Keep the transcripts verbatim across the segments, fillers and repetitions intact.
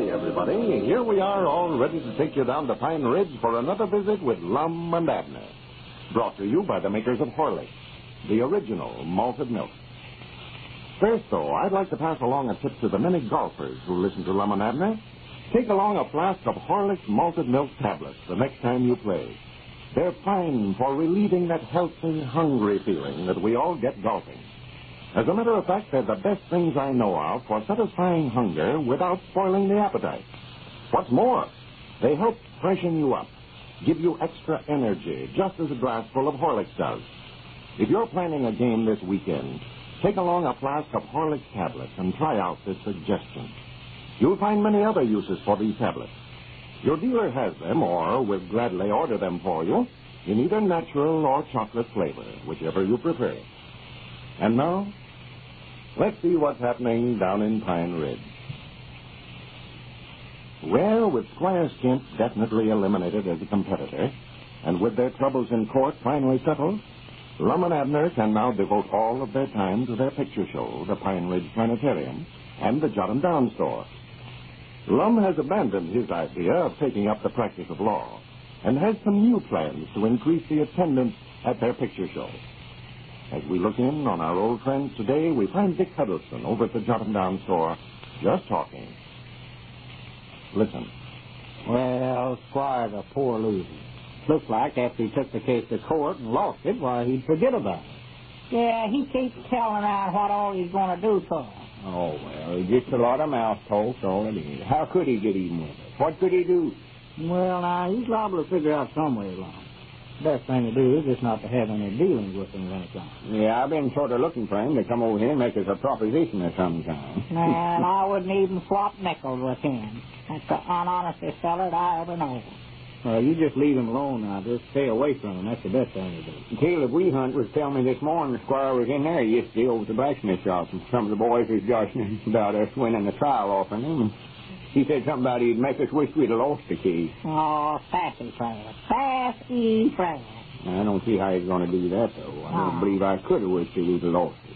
howdy, everybody. Here we are, all ready to take you down to Pine Ridge for another visit with Lum and Abner. Brought to you by the makers of Horlicks, the original malted milk. First, though, I'd like to pass along a tip to the many golfers who listen to Lum and Abner. Take along a flask of Horlicks malted milk tablets the next time you play. They're fine for relieving that healthy, hungry feeling that we all get golfing. As a matter of fact, they're the best things I know of for satisfying hunger without spoiling the appetite. What's more, they help freshen you up, give you extra energy, just as a glass full of Horlicks does. If you're planning a game this weekend, take along a flask of Horlicks tablets and try out this suggestion. You'll find many other uses for these tablets. Your dealer has them or will gladly order them for you in either natural or chocolate flavor, whichever you prefer. And now, let's see what's happening down in Pine Ridge. Well, with Squire Skint definitely eliminated as a competitor, and with their troubles in court finally settled, Lum and Abner can now devote all of their time to their picture show, the Pine Ridge Planetarium, and the Jot 'em Down store. Lum has abandoned his idea of taking up the practice of law and has some new plans to increase the attendance at their picture show. As we look in on our old friends today, we find Dick Huddleston over at the Jot 'em Down store just talking. Listen. Well, Squire's a poor loser. Looks like after he took the case to court and lost it, why, he'd forget about it. Yeah, he keeps telling out what all he's going to do to us. Oh, well, he gets a lot of mouth talk, all it is. How could he get even with us? What could he do? Well, now, he's liable to figure out some way along. Best thing to do is just not to have any dealings with him of any kind. Yeah, I've been sort of looking for him to come over here and make us a proposition of some kind. Man, I wouldn't even swap nickels with him. That's the unhonestest feller that I ever know. Well, you just leave him alone now. Just stay away from him. That's the best thing to do. Caleb Wehunt was telling me this morning the Squire was in there yesterday over at the blacksmith shop, and some of the boys was joshing about us winning the trial off of him, and he said something about he'd make us wish we'd have lost the case. Oh, sassy fella. Sassy fella. I don't see how he's going to do that, though. I don't Oh. believe I could have wished we'd have lost it.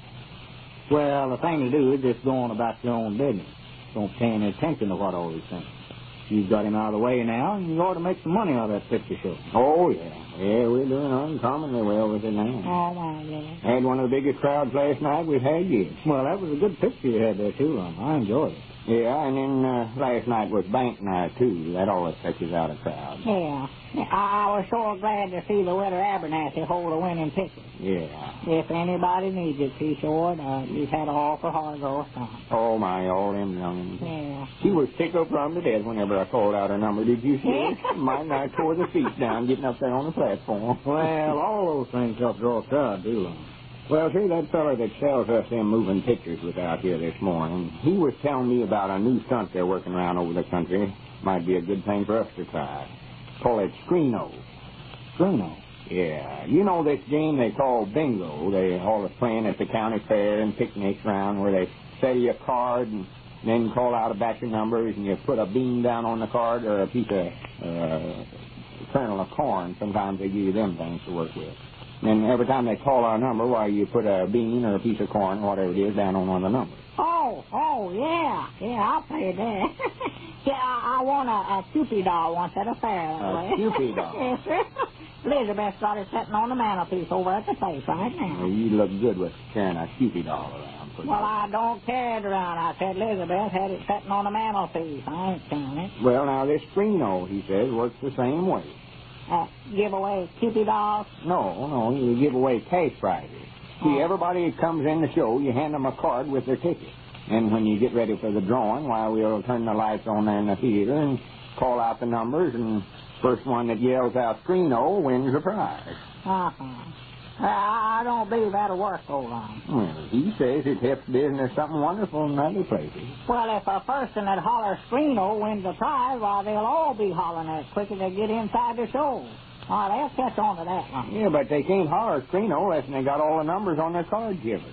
Well, the thing to do is just go on about your own business. Don't pay any attention to what all he's saying. You've got him out of the way now, and you ought to make some money out of that picture show. Oh, yeah. Yeah, we're doing uncommonly well with it now. Oh, my goodness. Had one of the biggest crowds last night we've had yet. Well, that was a good picture you had there, too, Lum. I enjoyed it. Yeah, and then uh, last night was bank night, too. That always fetches out a crowd. Yeah. I, I was so glad to see the widow Abernathy hold a winning picture. Yeah. If anybody needs it, she sure uh, You've had all for hard roast on. Oh, my, all them youngins. Yeah. She was tickled from to death whenever I called out her number. Did you see it? Mine, I tore the seats down getting up there on the platform. Well, all those things help draw a crowd, do, Lum. Well, see, that feller that sells us them moving pictures was out here this morning. He was telling me about a new stunt they're working around over the country. Might be a good thing for us to try. Call it Screeno. Screeno? Yeah. You know this game they call bingo? They always playing at the county fair and picnics around where they set you a card and then call out a batch of numbers and you put a bean down on the card or a piece of uh, kernel of corn. Sometimes they give you them things to work with. And every time they call our number, why, you put a bean or a piece of corn, whatever it is, down on one of the numbers. Oh, oh, yeah. Yeah, I'll play that. yeah, I, I won a, a Cupid doll once at a fair. A Cupid doll? Yes, sir. Elizabeth got it sitting on the mantelpiece over at the place right now. Well, you look good with carrying a Cupid doll around. Well, I don't carry it around. I said Elizabeth had it sitting on the mantelpiece. I ain't carrying it. Well, now, this Screeno, he says, works the same way. Uh, give away Cupid dolls? No, no, you give away cash prizes. See, Oh. everybody that comes in the show, you hand them a card with their ticket. And when you get ready for the drawing, why, we'll turn the lights on there in the theater and call out the numbers, and first one that yells out Screeno wins a prize. Uh-huh. I, I don't believe that'll work so long. Well, he says it helps business something wonderful in other places. Well, if a person that hollers Screeno wins a prize, why, they'll all be hollering as quick as they get inside the show. All right, they'll catch on to that one. Yeah, but they can't holler Screeno unless they got all the numbers on their card givers.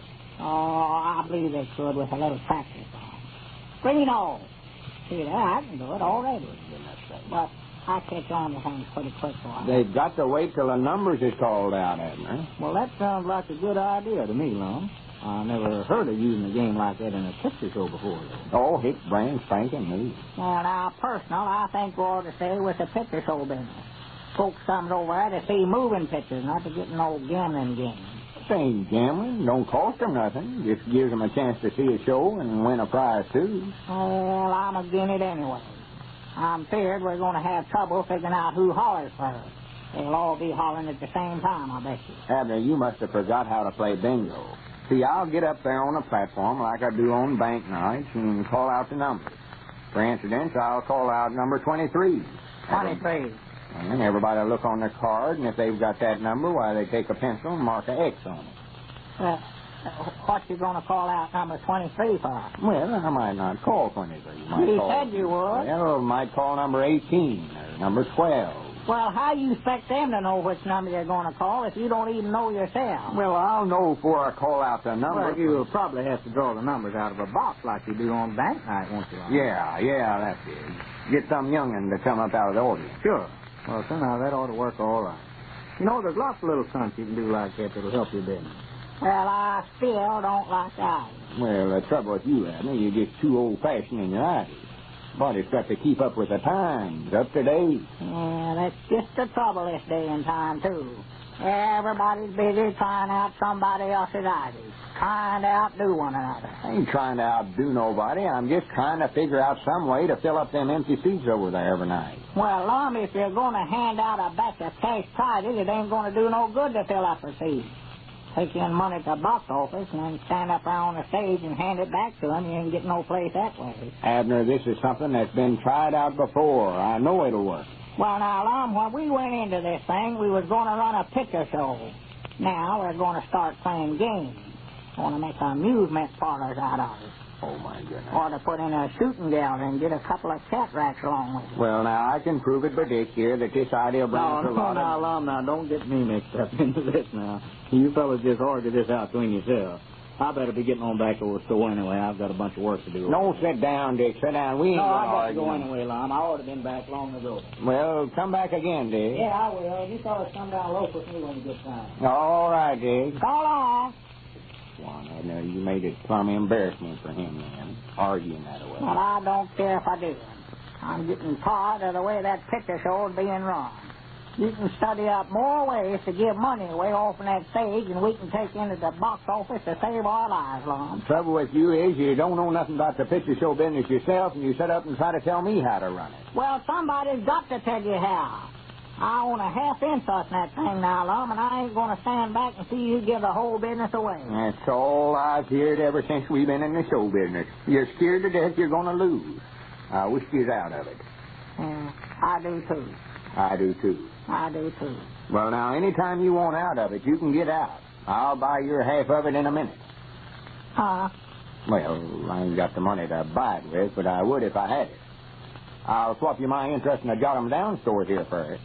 Oh, I believe they could with a little practice. Screeno. See that? I can do it already. But I catch on to things pretty quick for them. They've got to wait till the numbers is called out, Abner. Well, that sounds like a good idea to me, Lum. I never heard of using a game like that in a picture show before, though. Oh, it's brand spanking new. Well, now, personal, I think we ought to stay with the picture show business. Folks comes over there to see moving pictures, not to get no gambling games. Ain't gambling. Don't cost them nothing. Just gives them a chance to see a show and win a prize, too. Well, I'm agin it anyway. I'm feared we're going to have trouble figuring out who hollers first. They'll all be hollering at the same time, I bet you. Abner, you must have forgot how to play bingo. See, I'll get up there on the platform like I do on bank nights and call out the numbers. For instance, I'll call out number twenty-three. twenty-three. And everybody will look on their card, and if they've got that number, why, they take a pencil and mark an X on it. Uh, what you going to call out number twenty-three for? Well, I might not call twenty-three. Might You call, said you would. Well, I might call number eighteen or number twelve. Well, how you expect them to know which number you're going to call if you don't even know yourself? Well, I'll know before I call out the number. Well, you'll probably have to draw the numbers out of a box like you do on bank night, won't you? Yeah, yeah, that's it. Get some young'un to come up out of the audience. Sure. Well, somehow that ought to work all right. You know, there's lots of little stunts you can do like that that'll help your business. Well, I still don't like that. Well, the trouble with you, Abner, you get too old-fashioned in your ideas. Body's got to keep up with the times, up to date. Yeah, that's just the trouble this day and time, too. Everybody's busy trying out somebody else's ideas, trying to outdo one another. I ain't trying to outdo nobody. I'm just trying to figure out some way to fill up them empty seats over there every night. Well, Lum, if you're going to hand out a batch of cash prizes, it ain't going to do no good to fill up a seat. Take in money at the box office and then stand up there on the stage and hand it back to them. You ain't get no place that way. Abner, this is something that's been tried out before. I know it'll work. Well, now, Lum, when we went into this thing, we was going to run a picture show. Now we're going to start playing games. Want to make amusement parlors out of it. Oh, my goodness. Or to put in a shooting gallery and get a couple of cat racks along with it. Well, now, I can prove it by Dick here that this idea brings No, a no, lot now, of... Lum, now, don't get me mixed up into this now. You fellas just argue this out between yourselves. I better be getting on back to the store anyway. I've got a bunch of work to do. No, sit down, Dick. Sit down. We ain't No, going I to got to argue. go anyway, Lum. I ought to have been back long ago. Well, come back again, Dick. Yeah, I will. You fellas come down local with me when you get time. All right, Dick. So long. Well, I know you made it plumb embarrassment for him, man, arguing that way. Well, I don't care if I do. I'm getting tired of the way that picture show is being run. You can study up more ways to give money away off on that stage, and we can take into the box office to save our lives, Lon. The trouble with you is you don't know nothing about the picture show business yourself, and you sit up and try to tell me how to run it. Well, somebody's got to tell you how. I own a half interest in that thing now, Lum, and I ain't going to stand back and see you give the whole business away. That's all I've heard ever since we've been in the show business. You're scared to death you're going to lose. I wish you'd out of it. Yeah, I do, too. I do, too. I do, too. Well, now, anytime you want out of it, you can get out. I'll buy your half of it in a minute. Huh? Well, I ain't got the money to buy it with, but I would if I had it. I'll swap you my interest in the Jot 'em Down store here first.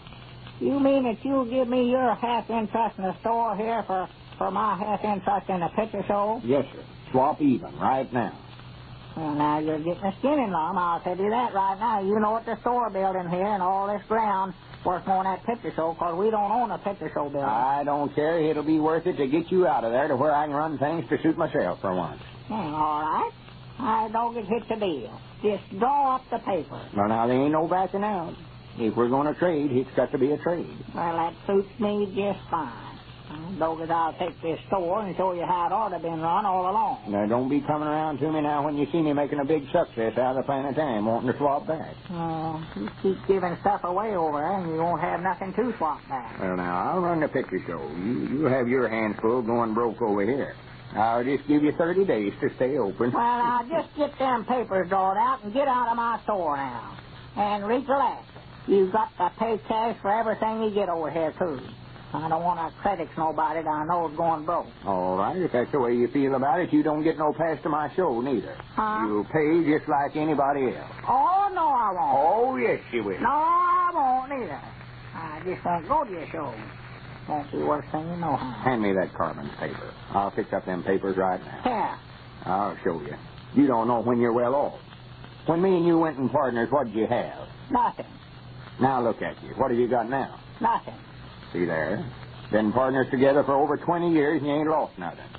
You mean that you'll give me your half interest in the store here for, for my half interest in the picture show? Yes, sir. Swap even right now. Well, now you're getting a skinning, Lum. I'll tell you that right now. You know what the store building here and all this ground working on that picture show, because we don't own a picture show building. I don't care. It'll be worth it to get you out of there to where I can run things to suit myself for once. Yeah, all right. I don't get hit the deal. Just draw up the paper. Well, now, there ain't no backing out. If we're going to trade, it's got to be a trade. Well, that suits me just fine. Dogged, I'll take this store and show you how it ought to have been run all along. Now, don't be coming around to me now when you see me making a big success out of the planetarium wanting to swap back. Uh, you keep giving stuff away over there, and you won't have nothing to swap back. Well, now, I'll run the picture show. You, you have your hands full going broke over here. I'll just give you thirty days to stay open. Well, now, just get them papers drawn out and get out of my store now. And recollect, you've got to pay cash for everything you get over here, too. I don't want to credit nobody that I know is going broke. All right, if that's the way you feel about it, you don't get no pass to my show, neither. Huh? You'll pay just like anybody else. Oh, no, I won't. Oh, yes, you will. No, I won't either. I just won't go to your show. Won't be worse than you know how. Hand me that carbon paper. I'll fix up them papers right now. Here. I'll show you. You don't know when you're well off. When me and you went in partners, what did you have? Nothing. Now look at you. What have you got now? Nothing. See there? Been partners together for over twenty years and you ain't lost nothing.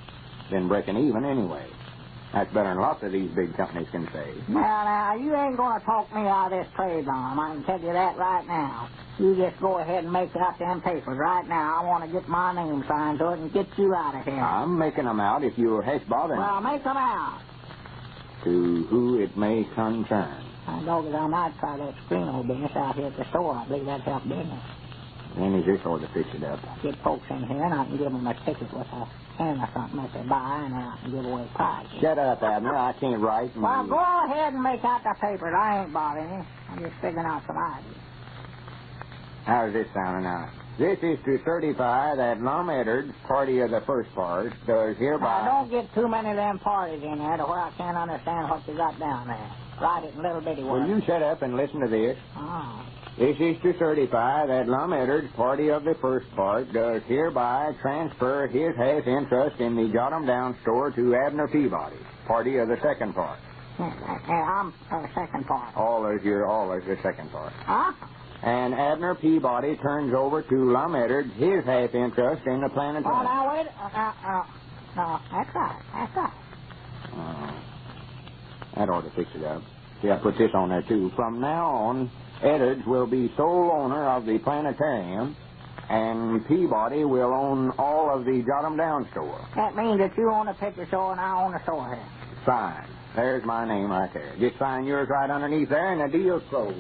than breaking even anyway. That's better than lots of these big companies can say. Now, now, you ain't going to talk me out of this trade, Lum. I can tell you that right now. You just go ahead and make out them papers right now. I want to get my name signed to it and get you out of here. I'm making them out if you're heck bothering. Well, make them out. To who it may concern. I know that I might try that screen business out here at the store. I believe that's help business. Then is this order to fix it up? Get folks in here and I can give them a ticket with a pen or something that they buy and then I can give away prizes. Shut up, Abner. I can't write. And Well, go ahead and make out the papers. I ain't bothering you. I'm just figuring out some ideas. How's this sounding now? This is to certify that Lum Edwards, party of the first part, does hereby... Now, don't get too many of them parties in there to where I can't understand what you got down there. Write it in little bitty words. Will you shut up and listen to this? Oh. This is to certify that Lum Edwards, party of the first part, does hereby transfer his half interest in the Jot 'em Down store to Abner Peabody, party of the second part. Yeah, yeah, I'm uh, the second part. All is your, all is the second part. Huh? And Abner Peabody turns over to Lum Edwards his half interest in the Oh, planetarium. now, wait. Uh, uh, uh, no, that's right. That's right. Oh, that ought to fix it up. See, I put this on there, too. From now on, Edwards will be sole owner of the planetarium, and Peabody will own all of the Jot 'em Down store. That means that you own the picture store and I own the store here. Sign. There's my name right there. Just sign yours right underneath there, and the deal's closed.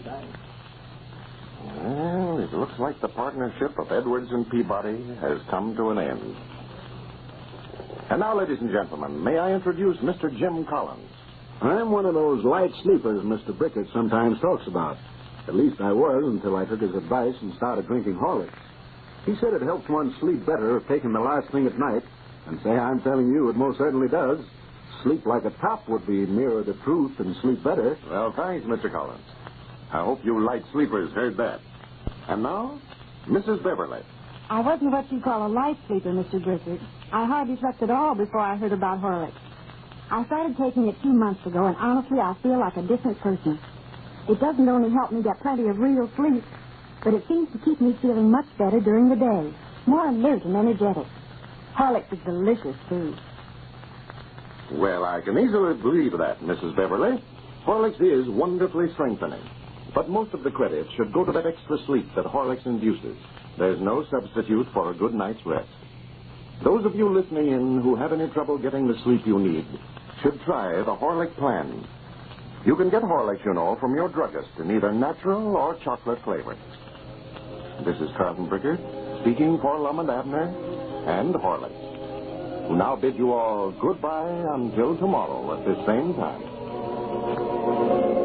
Well, it looks like the partnership of Edwards and Peabody has come to an end. And now, ladies and gentlemen, may I introduce Mister Jim Collins. I'm one of those light sleepers Mister Brickett sometimes talks about. At least I was until I took his advice and started drinking Horlicks. He said it helps one sleep better if taken the last thing at night. And say, I'm telling you, it most certainly does. Sleep like a top would be nearer the truth and sleep better. Well, thanks, Mister Collins. I hope you light sleepers heard that. And now, Missus Beverly. I wasn't what you call a light sleeper, Mister Brickett. I hardly slept at all before I heard about Horlicks. I started taking it two months ago, and honestly, I feel like a different person. It doesn't only help me get plenty of real sleep, but it seems to keep me feeling much better during the day, more alert and energetic. Horlicks is delicious, too. Well, I can easily believe that, Missus Beverly. Horlicks is wonderfully strengthening. But most of the credit should go to that extra sleep that Horlicks induces. There's no substitute for a good night's rest. Those of you listening in who have any trouble getting the sleep you need should try the Horlick plan. You can get Horlicks, you know, from your druggist in either natural or chocolate flavors. This is Carlton Brickert speaking for Lum and Abner and Horlicks, who now bid you all goodbye until tomorrow at this same time.